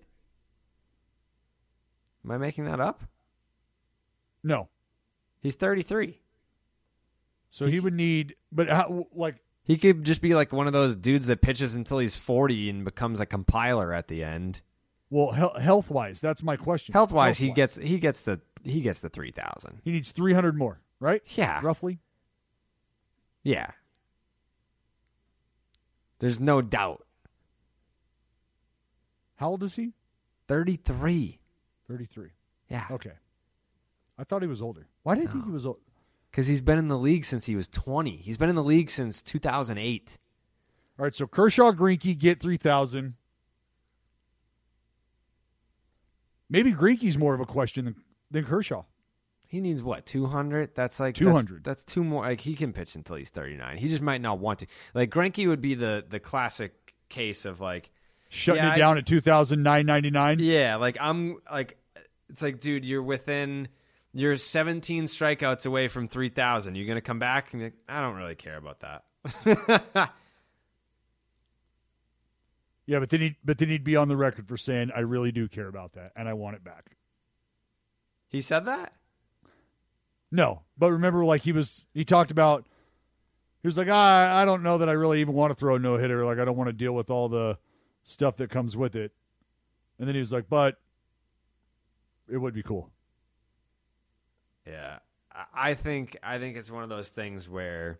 Am I making that up? No. He's 33. So he would need, but how, like, he could just be like one of those dudes that pitches until he's 40 and becomes a compiler at the end. well, health wise, that's my question. Health-wise, he gets the 3,000. He needs 300 more, right? Yeah. Roughly. Yeah. There's no doubt. How old is he? 33. 33. Yeah. Okay. I thought he was older. Why did I think he was old? Because he's been in the league since he was 20. He's been in the league since 2008. All right, so Kershaw, Greinke get 3,000. Maybe Greinke's more of a question than Kershaw. He needs what, 200? That's like 200. That's two more. Like, he can pitch until he's 39. He just might not want to. Like, Greinke would be the classic case of like Shutting it down at 2,999. Yeah, like I'm like, it's like, dude, you're 17 strikeouts away from 3,000. You're gonna come back and be like, I don't really care about that. Yeah, but then he'd be on the record for saying, I really do care about that, and I want it back. He said that? No, but remember, like, he talked about, he was like, I don't know that I really even want to throw a no-hitter. Like, I don't want to deal with all the stuff that comes with it. And then he was like, but it would be cool. Yeah. I think it's one of those things where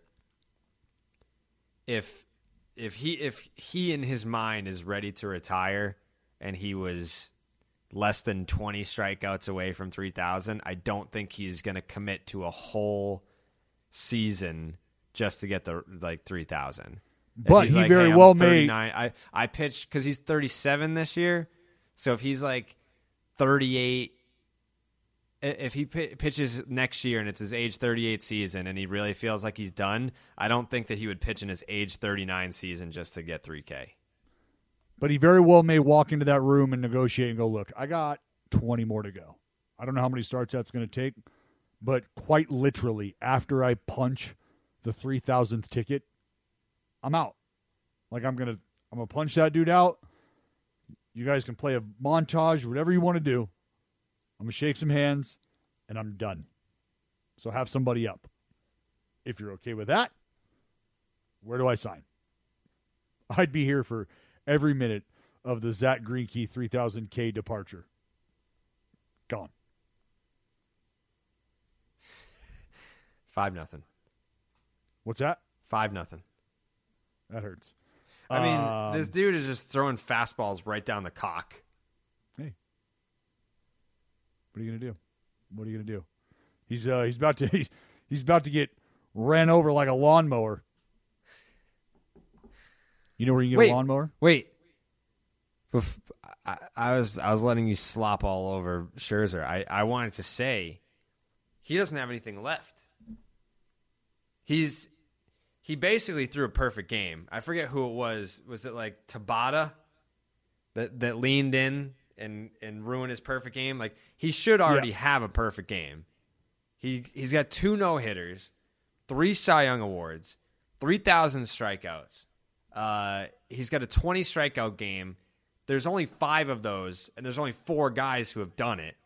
if he in his mind is ready to retire and he was less than 20 strikeouts away from 3,000, I don't think he's going to commit to a whole season just to get the 3,000. But he very well may. I pitched because he's 37 this year. So if he's like 38, if he pitches next year and it's his age 38 season and he really feels like he's done, I don't think that he would pitch in his age 39 season just to get 3K. But he very well may walk into that room and negotiate and go, look, I got 20 more to go. I don't know how many starts that's going to take, but quite literally, after I punch the 3,000th ticket, I'm out. Like I'm gonna punch that dude out. You guys can play a montage, whatever you want to do. I'm gonna shake some hands, and I'm done. So have somebody up. If you're okay with that, where do I sign? I'd be here for every minute of the Zach Greinke 3000K departure. Gone. 5-0. What's that? 5-0. That hurts. I mean, this dude is just throwing fastballs right down the cock. Hey, what are you gonna do? What are you gonna do? He's about to get ran over like a lawnmower. You know where you can get a lawnmower? Wait. I was letting you slop all over Scherzer. I wanted to say he doesn't have anything left. He basically threw a perfect game. I forget who it was. Was it like Tabata that leaned in and ruined his perfect game? Like he should already have a perfect game. He's got 2 no-hitters, 3 Cy Young awards, 3,000 strikeouts. He's got a 20 strikeout game. There's only 5 of those, and there's only 4 guys who have done it.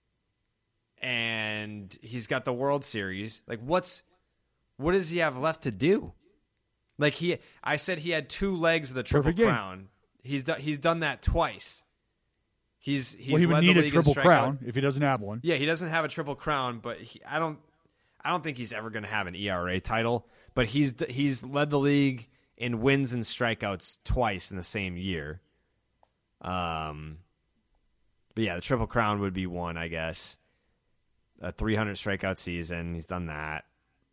And he's got the World Series. Like, what does he have left to do? Like I said he had 2 legs of the Triple Crown. He's done that twice. He would need a Triple Crown if he doesn't have one. Yeah, he doesn't have a Triple Crown, but I don't think he's ever going to have an ERA title. But he's led the league in wins and strikeouts twice in the same year. But yeah, the Triple Crown would be one, I guess. A 300 strikeout season. He's done that.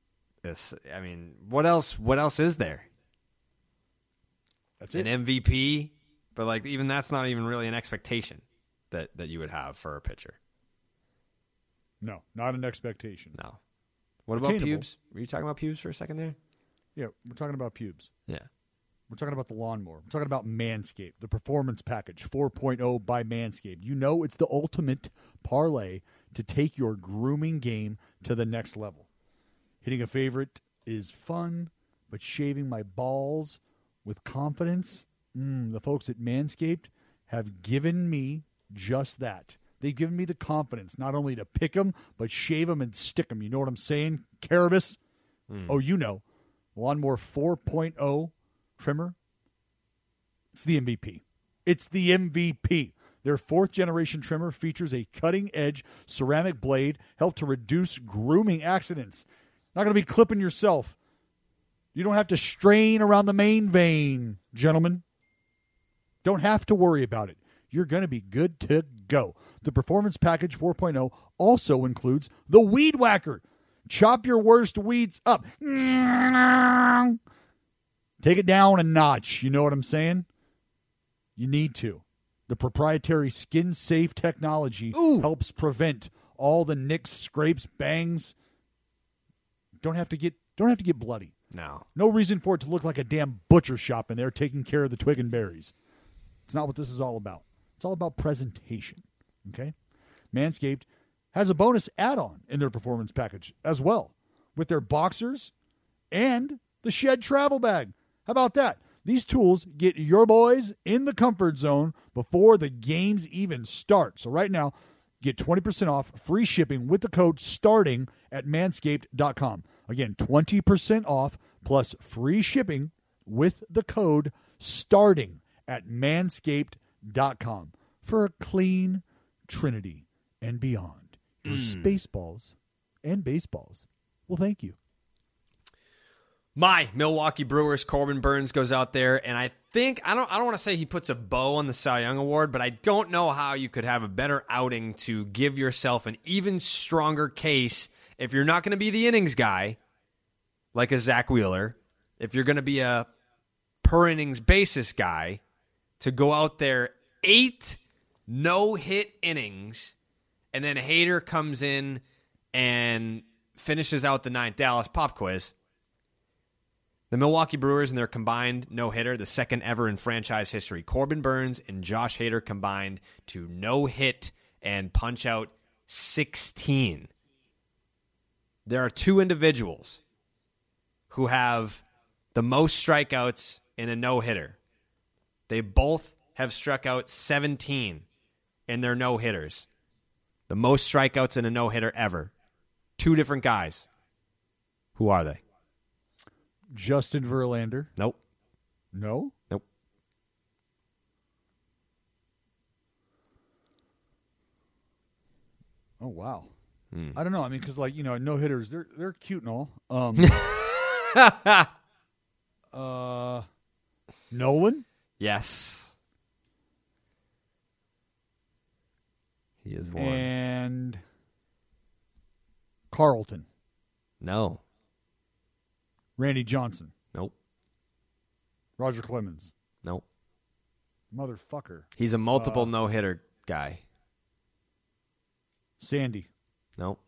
What else is there? That's it. An MVP, but like even that's not even really an expectation that you would have for a pitcher. No, not an expectation. No. What about pubes? Were you talking about pubes for a second there? Yeah, we're talking about pubes. Yeah. We're talking about the lawnmower. We're talking about Manscaped, the Performance Package 4.0 by Manscaped. You know it's the ultimate parlay to take your grooming game to the next level. Hitting a favorite is fun, but shaving my balls with confidence, the folks at Manscaped have given me just that. They've given me the confidence not only to pick them, but shave them and stick them. You know what I'm saying, Carabas? Oh, you know. Lawnmower 4.0 trimmer. It's the MVP. It's the MVP. Their 4th-generation trimmer features a cutting-edge ceramic blade helped to reduce grooming accidents. Not going to be clipping yourself. You don't have to strain around the main vein, gentlemen. Don't have to worry about it. You're going to be good to go. The Performance Package 4.0 also includes the Weed Whacker. Chop your worst weeds up. Take it down a notch. You know what I'm saying? You need to. The proprietary skin-safe technology helps prevent all the nicks, scrapes, bangs. Don't have to get bloody. No reason for it to look like a damn butcher shop in there taking care of the twig and berries. It's not what this is all about. It's all about presentation. Okay? Manscaped has a bonus add-on in their Performance Package as well with their boxers and the Shed travel bag. How about that? These tools get your boys in the comfort zone before the games even start. So right now, get 20% off free shipping with the code STARTING at manscaped.com. Again, 20% off plus free shipping with the code STARTING at manscaped.com for a clean trinity and beyond. Your Spaceballs and baseballs. Well, thank you. My Milwaukee Brewers, Corbin Burnes goes out there, and I think I don't want to say he puts a bow on the Cy Young Award, but I don't know how you could have a better outing to give yourself an even stronger case if you're not going to be the innings guy, like a Zach Wheeler, if you're going to be a per innings basis guy, to go out there 8 no-hit innings, and then Hader comes in and finishes out the 9th. Dallas pop quiz. The Milwaukee Brewers and their combined no-hitter, the second ever in franchise history. Corbin Burnes and Josh Hader combined to no-hit and punch out 16. There are 2 individuals who have the most strikeouts in a no-hitter. They both have struck out 17 in their no-hitters. The most strikeouts in a no-hitter ever. 2 different guys. Who are they? Justin Verlander. Nope. No? Nope. Oh, wow. I don't know. I mean, because, like, no hitters, they're cute and all. Nolan? Yes. He is one. And Carlton. No. Randy Johnson. Nope. Roger Clemens. Nope. Motherfucker. He's a multiple no-hitter guy. Sandy. Nope.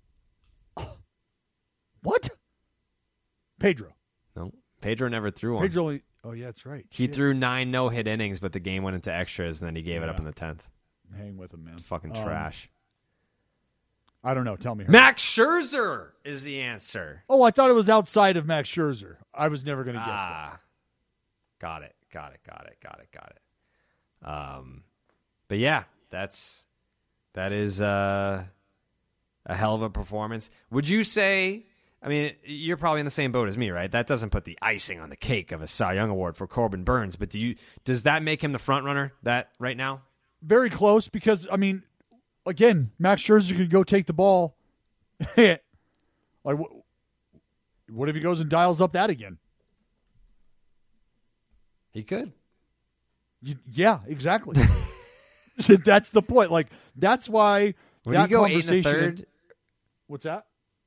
What? Pedro. Nope. Pedro never threw one. Pedro only. Oh, yeah, that's right. He Shit. threw 9 no-hit innings, but the game went into extras, and then he gave it up Yeah. in the 10th. Hang with him, man. Fucking trash. I don't know. Tell me. Max Scherzer is the answer. Oh, I thought it was outside of Max Scherzer. I was never going to guess that. Got it. But yeah, that is a hell of a performance. Would you say? I mean, you're probably in the same boat as me, right? That doesn't put the icing on the cake of a Cy Young Award for Corbin Burns, but does that make him the front runner that right now? Very close because, I mean, again, Max Scherzer could go take the ball. Like, what if he goes and dials up that again? He could. Yeah, exactly. That's the point. Like, that's why When that you go 8 conversation. 1/3, What's that?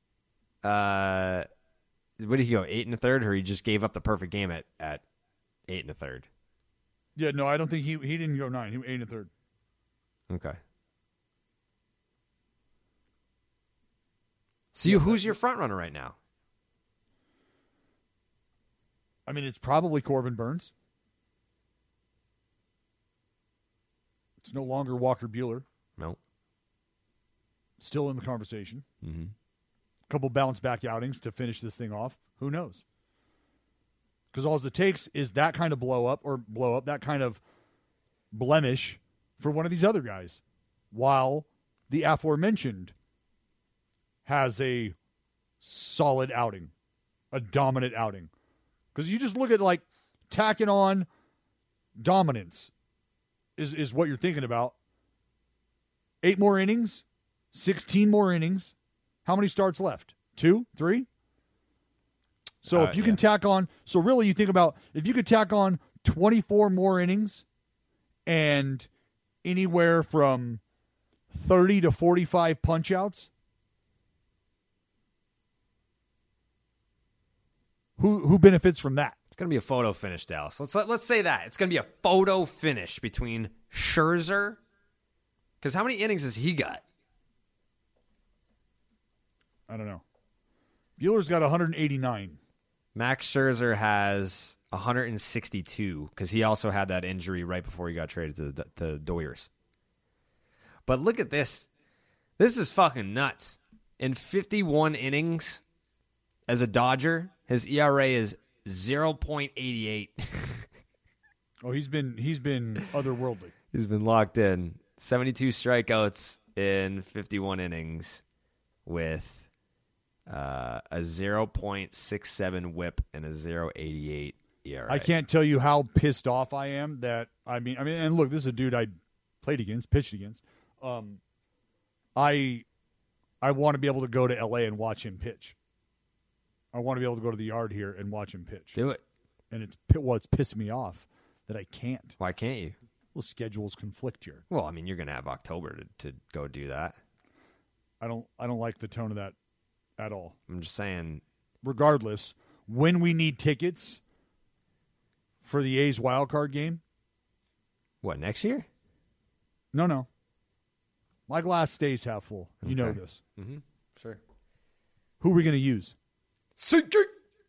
what did he go 8 1/3, or he just gave up the perfect game at 8 1/3? Yeah, no, I don't think he didn't go 9. He went 8 1/3. Okay. So who's your front runner right now? I mean, it's probably Corbin Burns. It's no longer Walker Buehler. No. Still in the conversation. Mm-hmm. Couple bounce back outings to finish this thing off. Who knows? Because all it takes is that kind of blow up, that kind of blemish for one of these other guys, while the aforementioned has a solid outing, a dominant outing. Because you just look at, like, tacking on dominance is what you're thinking about. 8 more innings, 16 more innings. How many starts left? 2, 3? So if you can tack on, so really you think about, if you could tack on 24 more innings and anywhere from 30 to 45 punch-outs, who benefits from that? It's going to be a photo finish, Dallas. Let's say that. It's going to be a photo finish between Scherzer. Because how many innings has he got? I don't know. Buehler's got 189. Max Scherzer has 162 because he also had that injury right before he got traded to the Doyers. But look at this. This is fucking nuts. In 51 innings as a Dodger, his ERA is 0.88. Oh, he's been otherworldly. He's been locked in. 72 strikeouts in 51 innings with a 0.67 whip and a 0.88 ERA. I can't tell you how pissed off I am that I mean, and look, this is a dude I played against, pitched against. I want to be able to go to LA and watch him pitch. I want to be able to go to the yard here and watch him pitch. Do it. And it's pissing me off that I can't. Why can't you? Well, schedules conflict here. Well, I mean, you're going to have October to go do that. I don't like the tone of that at all. I'm just saying. Regardless, when we need tickets for the A's wild card game. What, next year? No. My glass stays half full. You know this. Mm-hmm. Sure. Who are we going to use? Sinker.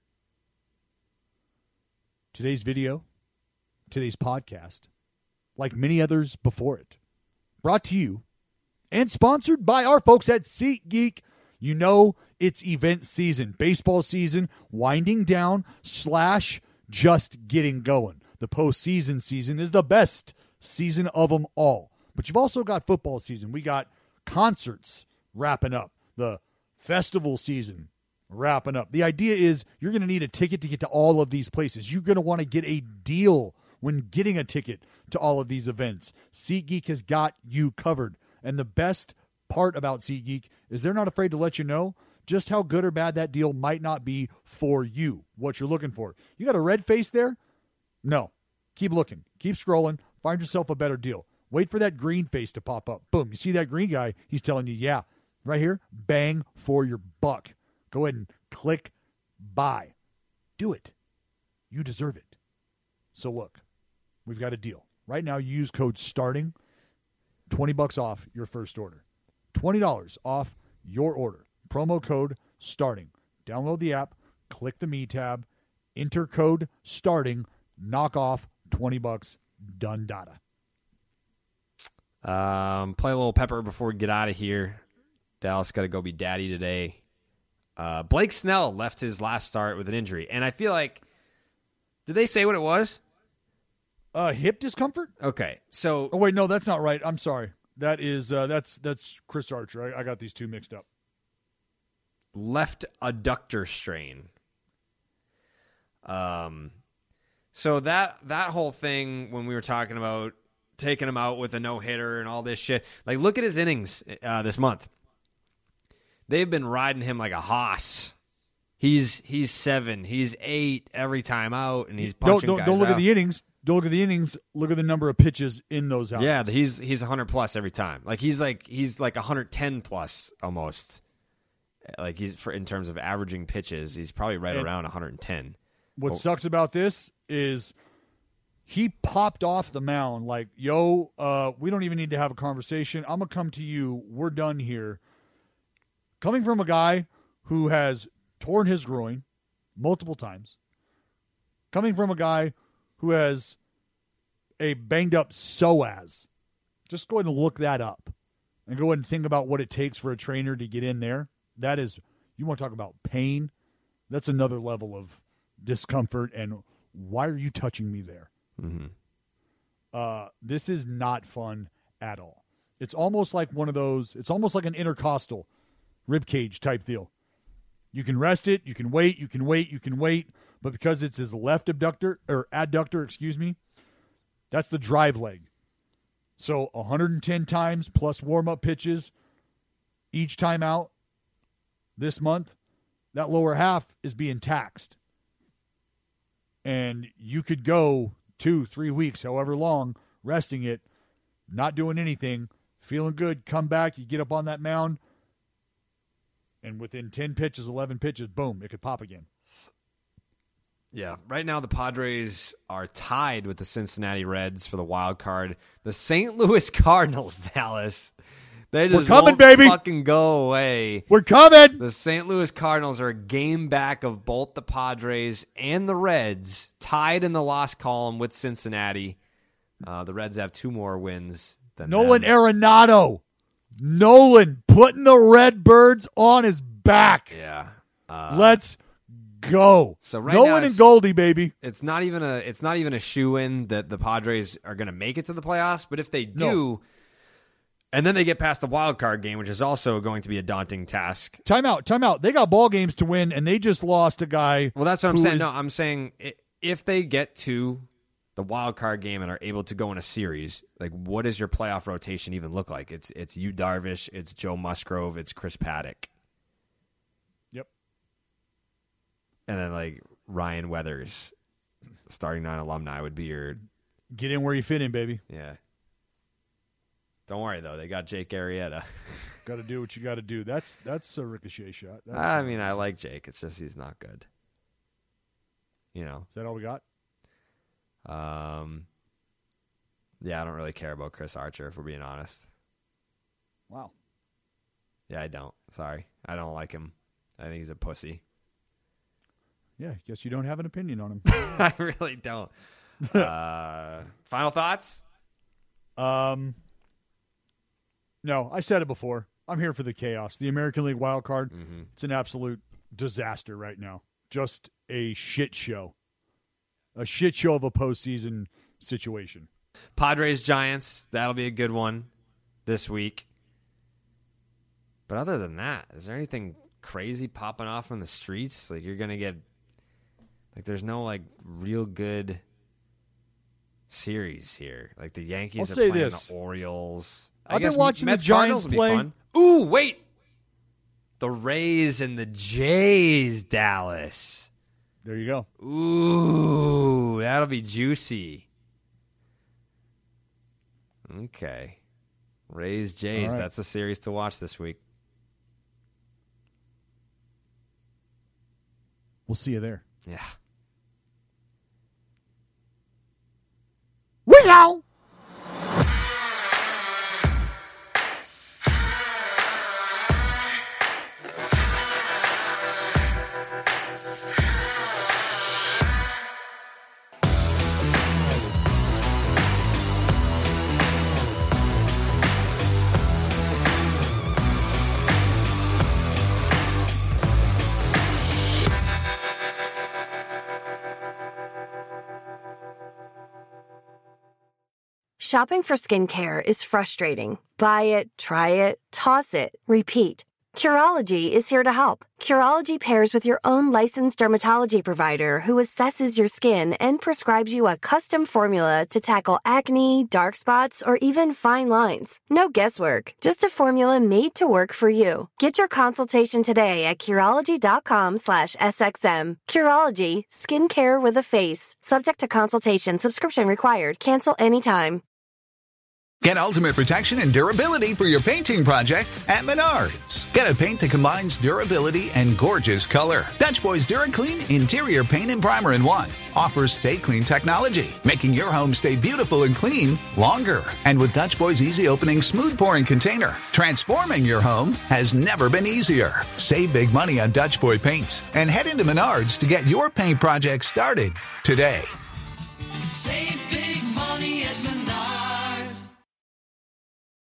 Today's video, today's podcast, like many others before it, brought to you and sponsored by our folks at SeatGeek. You know it's event season, baseball season, winding down / just getting going. The postseason season is the best season of them all. But you've also got football season. We got concerts wrapping up. The festival season wrapping up. The idea is you're going to need a ticket to get to all of these places. You're going to want to get a deal when getting a ticket to all of these events. SeatGeek has got you covered. And the best part about SeatGeek is they're not afraid to let you know just how good or bad that deal might not be for you, what you're looking for. You got a red face there? No. Keep looking. Keep scrolling. Find yourself a better deal. Wait for that green face to pop up. Boom. You see that green guy? He's telling you, yeah, right here, bang for your buck. Go ahead and click buy. Do it. You deserve it. So look, we've got a deal. Right now, you use code STARTING, $20 off your first order. $20 off your order. Promo code STARTING. Download the app, click the Me tab, enter code STARTING, knock off $20, done data. Play a little pepper before we get out of here. Dallas got to go be daddy today. Blake Snell left his last start with an injury, and I feel like, did they say what it was? Hip discomfort? Okay, so oh wait, no, that's not right. I'm sorry. That is that's Chris Archer. I got these two mixed up. Left adductor strain. So that whole thing when we were talking about taking him out with a no-hitter and all this shit, like look at his innings this month. They've been riding him like a hoss. He's 7, he's 8 every time out, and he's punching guys Don't look out. at the innings. Don't look at the innings. Look at the number of pitches in those outings. Yeah, he's 100 plus every time. Like he's like 110 plus almost. Like in terms of averaging pitches, he's probably right around 110. What sucks about this is he popped off the mound like, yo, we don't even need to have a conversation. I'm going to come to you. We're done here. Coming from a guy who has torn his groin multiple times. Coming from a guy who has a banged up psoas. Just go ahead and look that up. And go ahead and think about what it takes for a trainer to get in there. That is, you want to talk about pain? That's another level of discomfort. And why are you touching me there? Mm-hmm. This is not fun at all. It's almost like one of those, it's almost like an intercostal ribcage type deal. You can rest it, you can wait, but because it's his left adductor, that's the drive leg. So 110 times plus warm-up pitches each time out this month, that lower half is being taxed. And you could go 2-3 weeks, however long, resting it, not doing anything, feeling good, come back, you get up on that mound, and within 10 pitches, 11 pitches, boom, it could pop again. Yeah, right now the Padres are tied with the Cincinnati Reds for the wild card. The St. Louis Cardinals, Dallas, they just We're coming, won't baby. fucking go away. We're coming. The St. Louis Cardinals are a game back of both the Padres and the Reds, tied in the loss column with Cincinnati. The Reds have 2 more wins than Nolan them. Arenado. Nolan putting the Redbirds on his back. Yeah. Let's go. So right Nolan now and Goldie, baby. It's not even a shoe-in that the Padres are going to make it to the playoffs, but if they do, and then they get past the wild card game, which is also going to be a daunting task. Timeout. They got ball games to win, and they just lost a guy. Well, that's what I'm saying. No, I'm saying if they get to the wild card game and are able to go in a series, like what does your playoff rotation even look like? It's Yu Darvish, it's Joe Musgrove, it's Chris Paddock. Yep. And then like Ryan Weathers, starting 9 alumni would be your Get in where you fit in, baby. yeah. Don't worry though, they got Jake Arrieta. Got to do what you got to do. That's a ricochet shot. I mean, I like Jake. It's just he's not good. You know. Is that all we got? Yeah, I don't really care about Chris Archer, if we're being honest. Wow. Yeah, I don't. Sorry. I don't like him. I think he's a pussy. Yeah, guess you don't have an opinion on him. I really don't. Final thoughts? No, I said it before. I'm here for the chaos. The American League wild card, It's an absolute disaster right now. Just a shit show. shit show of a postseason situation. Padres Giants, that'll be a good one this week. But other than that, is there anything crazy popping off on the streets? Like you're gonna get there's no real good series here. Like the Yankees are playing the Orioles. I've been watching the Giants play. Fun. Ooh, wait. The Rays and the Jays, Dallas. There you go. Ooh, that'll be juicy. Okay. Rays, Jays. Right. That's a series to watch this week. We'll see you there. Yeah. We go. Shopping for skincare is frustrating. Buy it, try it, toss it, repeat. Curology is here to help. Curology pairs with your own licensed dermatology provider who assesses your skin and prescribes you a custom formula to tackle acne, dark spots, or even fine lines. No guesswork, just a formula made to work for you. Get your consultation today at Curology.com/SXM. Curology, skincare with a face. Subject to consultation, subscription required. Cancel anytime. Get ultimate protection and durability for your painting project at Menards. Get a paint that combines durability and gorgeous color. Dutch Boys DuraClean Interior Paint and Primer in One offers Stay Clean technology, making your home stay beautiful and clean longer. And with Dutch Boys Easy Opening Smooth Pouring Container, transforming your home has never been easier. Save big money on Dutch Boy paints and head into Menards to get your paint project started today. Save